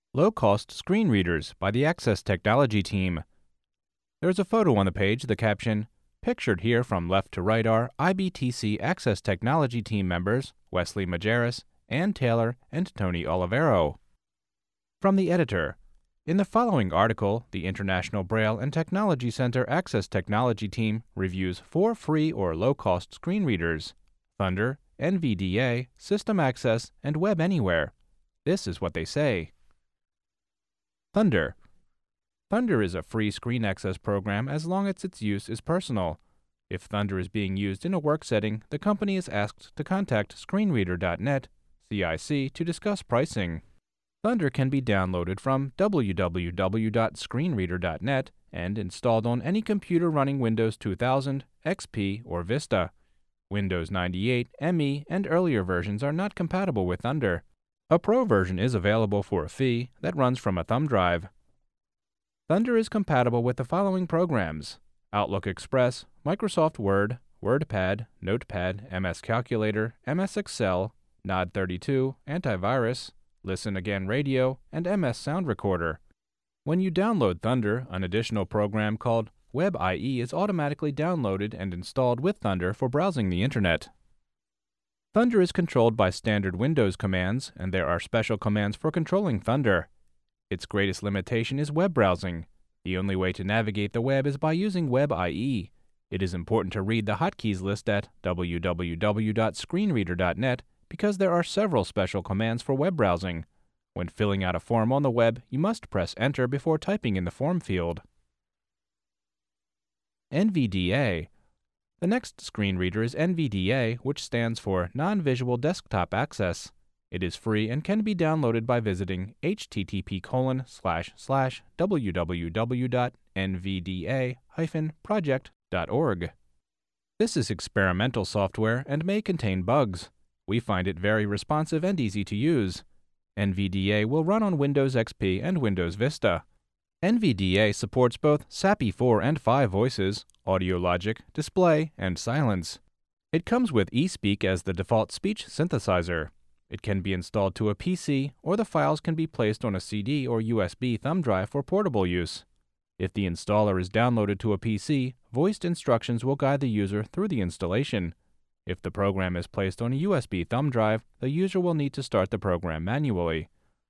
Low-cost screen readers by the Access Technology team. There's a photo on the page, the caption, "Pictured here from left to right are IBTC Access Technology team members Wesley Majerus, Ann Taylor, and Tony Olivero." From the editor. In the following article, the International Braille and Technology Center Access Technology team reviews 4 free or low-cost screen readers: Thunder, NVDA, System Access, and Web Anywhere. This is what they say. Thunder. Thunder is a free screen access program as long as its use is personal. If Thunder is being used in a work setting, the company is asked to contact screenreader.net, CIC, to discuss pricing. Thunder can be downloaded from www.screenreader.net and installed on any computer running Windows 2000, XP, or Vista. Windows 98, ME, and earlier versions are not compatible with Thunder. A Pro version is available for a fee that runs from a thumb drive. Thunder is compatible with the following programs: Outlook Express, Microsoft Word, WordPad, Notepad, MS Calculator, MS Excel, Nod32, Antivirus, Listen Again Radio, and MS Sound Recorder. When you download Thunder, an additional program called WebIE is automatically downloaded and installed with Thunder for browsing the Internet. Thunder is controlled by standard Windows commands, and there are special commands for controlling Thunder. Its greatest limitation is web browsing. The only way to navigate the web is by using WebIE. It is important to read the hotkeys list at www.screenreader.net because there are several special commands for web browsing. When filling out a form on the web, you must press Enter before typing in the form field. NVDA. The next screen reader is NVDA, which stands for Non-Visual Desktop Access. It is free and can be downloaded by visiting http://www.nvda-project.org. This is experimental software and may contain bugs. We find it very responsive and easy to use. NVDA will run on Windows XP and Windows Vista. NVDA supports both SAPI 4 and 5 voices, audio logic, display, and silence. It comes with eSpeak as the default speech synthesizer. It can be installed to a PC, or the files can be placed on a CD or USB thumb drive for portable use. If the installer is downloaded to a PC, voiced instructions will guide the user through the installation. If the program is placed on a USB thumb drive, the user will need to start the program manually.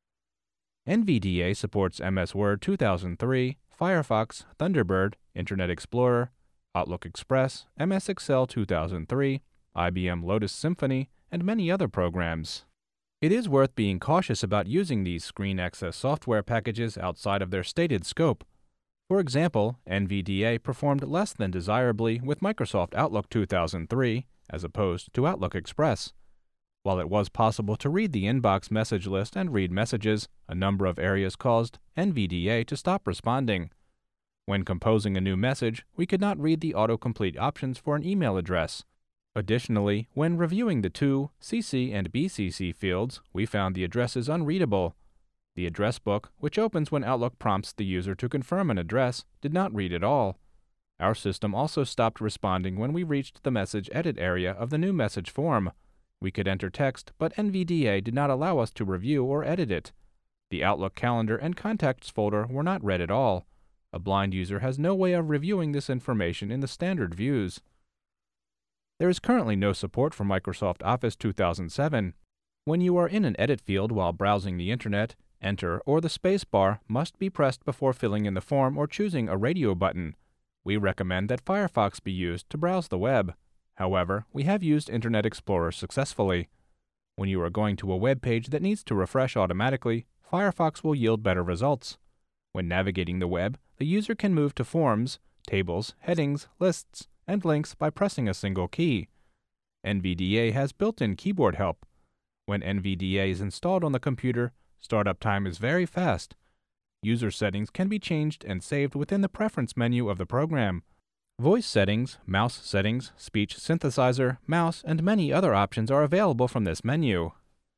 NVDA supports MS Word 2003, Firefox, Thunderbird, Internet Explorer, Outlook Express, MS Excel 2003, IBM Lotus Symphony, and many other programs. It is worth being cautious about using these screen access software packages outside of their stated scope. For example, NVDA performed less than desirably with Microsoft Outlook 2003, as opposed to Outlook Express. While it was possible to read the inbox message list and read messages, a number of areas caused NVDA to stop responding. When composing a new message, we could not read the autocomplete options for an email address. Additionally, when reviewing the to, CC, and BCC fields, we found the addresses unreadable. The address book, which opens when Outlook prompts the user to confirm an address, did not read at all. Our system also stopped responding when we reached the message edit area of the new message form. We could enter text, but NVDA did not allow us to review or edit it. The Outlook calendar and contacts folder were not read at all. A blind user has no way of reviewing this information in the standard views. There is currently no support for Microsoft Office 2007. When you are in an edit field while browsing the Internet, Enter or the space bar must be pressed before filling in the form or choosing a radio button. We recommend that Firefox be used to browse the web. However, we have used Internet Explorer successfully. When you are going to a web page that needs to refresh automatically, Firefox will yield better results. When navigating the web, the user can move to forms, tables, headings, lists, and links by pressing a single key. NVDA has built-in keyboard help. When NVDA is installed on the computer, startup time is very fast. User settings can be changed and saved within the preference menu of the program. Voice settings, mouse settings, speech synthesizer, mouse, and many other options are available from this menu.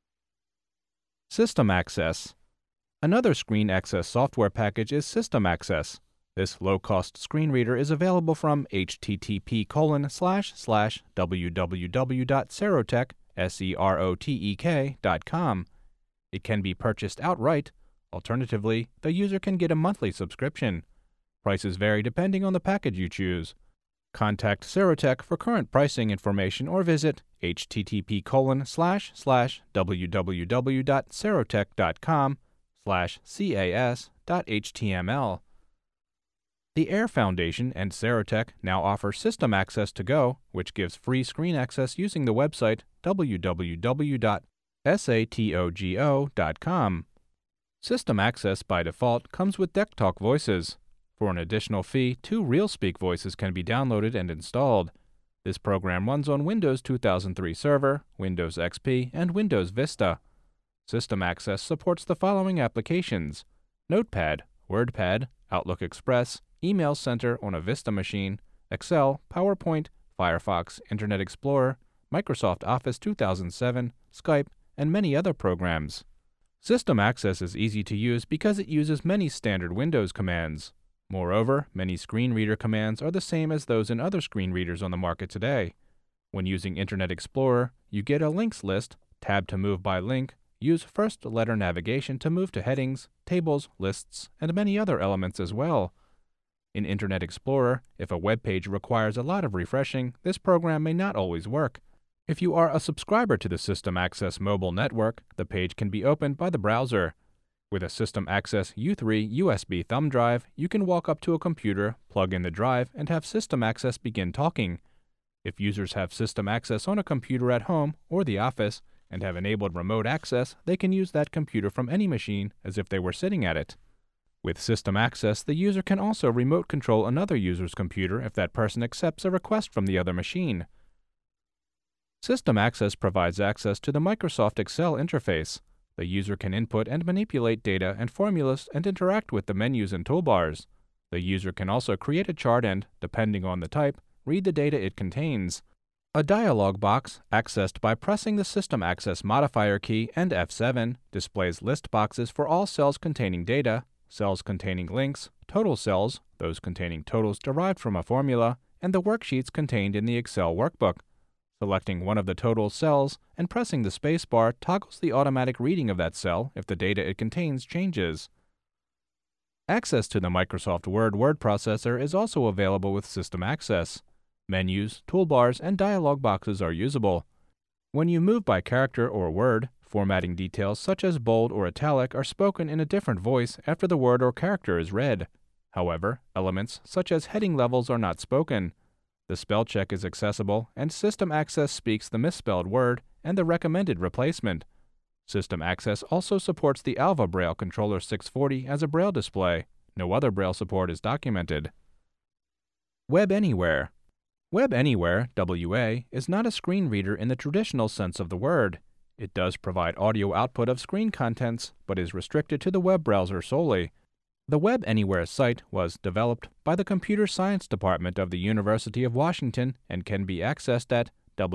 System Access. Another screen access software package is System Access. This low-cost screen reader is available from http://www.serotek.com. It can be purchased outright, Alternatively, the user can get a monthly subscription. Prices vary depending on the package you choose. Contact Serotech for current pricing information or visit http://www.serotech.com/cas.html. The Air Foundation and Serotech now offer System Access to Go, which gives free screen access using the website www.satogo.com. System Access by default comes with DeckTalk voices. For an additional fee, 2 RealSpeak voices can be downloaded and installed. This program runs on Windows 2003 Server, Windows XP, and Windows Vista. System Access supports the following applications: Notepad, WordPad, Outlook Express, Email Center on a Vista machine, Excel, PowerPoint, Firefox, Internet Explorer, Microsoft Office 2007, Skype, and many other programs. System Access is easy to use because it uses many standard Windows commands. Moreover, many screen reader commands are the same as those in other screen readers on the market today. When using Internet Explorer, you get a links list, tab to move by link, use first letter navigation to move to headings, tables, lists, and many other elements as well. In Internet Explorer, if a web page requires a lot of refreshing, this program may not always work. If you are a subscriber to the System Access mobile network, the page can be opened by the browser. With a System Access U3 USB thumb drive, you can walk up to a computer, plug in the drive, and have System Access begin talking. If users have System Access on a computer at home or the office and have enabled remote access, they can use that computer from any machine as if they were sitting at it. With System Access, the user can also remote control another user's computer if that person accepts a request from the other machine. System Access provides access to the Microsoft Excel interface. The user can input and manipulate data and formulas and interact with the menus and toolbars. The user can also create a chart and, depending on the type, read the data it contains. A dialog box, accessed by pressing the System Access modifier key and F7, displays list boxes for all cells containing data, cells containing links, total cells, those containing totals derived from a formula, and the worksheets contained in the Excel workbook. Selecting one of the total cells and pressing the spacebar toggles the automatic reading of that cell if the data it contains changes. Access to the Microsoft Word word processor is also available with System Access. Menus, toolbars, and dialog boxes are usable. When you move by character or word, formatting details such as bold or italic are spoken in a different voice after the word or character is read. However, elements such as heading levels are not spoken. The spell check is accessible, and System Access speaks the misspelled word and the recommended replacement. System Access also supports the Alva Braille Controller 640 as a Braille display. No other Braille support is documented. Web Anywhere. Web Anywhere, WA, is not a screen reader in the traditional sense of the word. It does provide audio output of screen contents, but is restricted to the web browser solely. The Web Anywhere site was developed by the Computer Science Department of the University of Washington and can be accessed at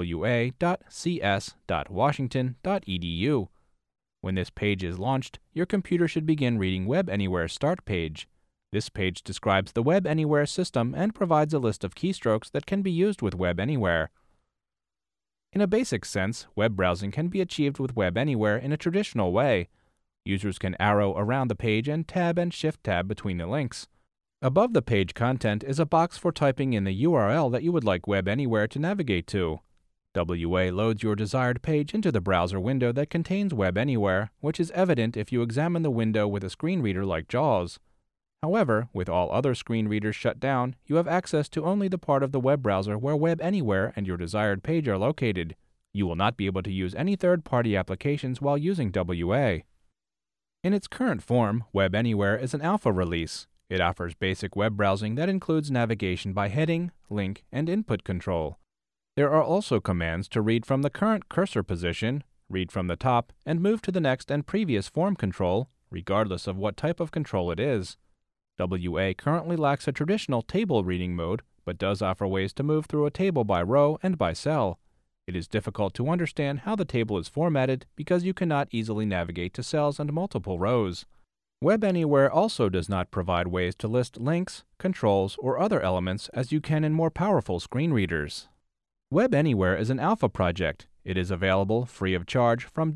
wa.cs.washington.edu. When this page is launched, your computer should begin reading Web Anywhere's start page. This page describes the Web Anywhere system and provides a list of keystrokes that can be used with Web Anywhere. In a basic sense, web browsing can be achieved with Web Anywhere in a traditional way. Users can arrow around the page and tab and shift tab between the links. Above the page content is a box for typing in the URL that you would like Web Anywhere to navigate to. WA loads your desired page into the browser window that contains Web Anywhere, which is evident if you examine the window with a screen reader like JAWS. However, with all other screen readers shut down, you have access to only the part of the web browser where Web Anywhere and your desired page are located. You will not be able to use any third-party applications while using WA. In its current form, Web Anywhere is an alpha release. It offers basic web browsing that includes navigation by heading, link, and input control. There are also commands to read from the current cursor position, read from the top, and move to the next and previous form control, regardless of what type of control it is. WA currently lacks a traditional table reading mode, but does offer ways to move through a table by row and by cell. It is difficult to understand how the table is formatted because you cannot easily navigate to cells and multiple rows. Web Anywhere also does not provide ways to list links, controls, or other elements as you can in more powerful screen readers. Web Anywhere is an alpha project. It is available free of charge from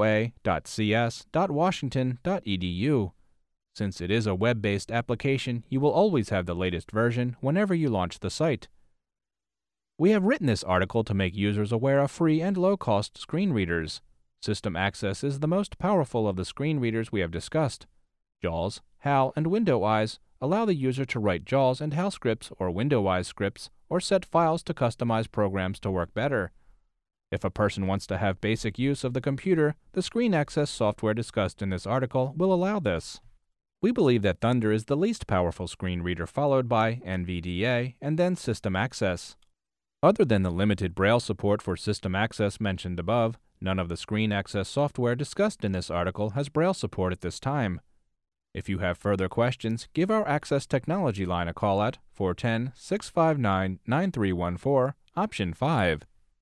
wa.cs.washington.edu. Since it is a web-based application, you will always have the latest version whenever you launch the site. We have written this article to make users aware of free and low-cost screen readers. System Access is the most powerful of the screen readers we have discussed. JAWS, HAL, and WindowEyes allow the user to write JAWS and HAL scripts or WindowEyes scripts or set files to customize programs to work better. If a person wants to have basic use of the computer, the screen access software discussed in this article will allow this. We believe that Thunder is the least powerful screen reader, followed by NVDA and then System Access. Other than the limited Braille support for System Access mentioned above, none of the screen access software discussed in this article has Braille support at this time. If you have further questions, give our Access Technology line a call at 410-659-9314, option 5.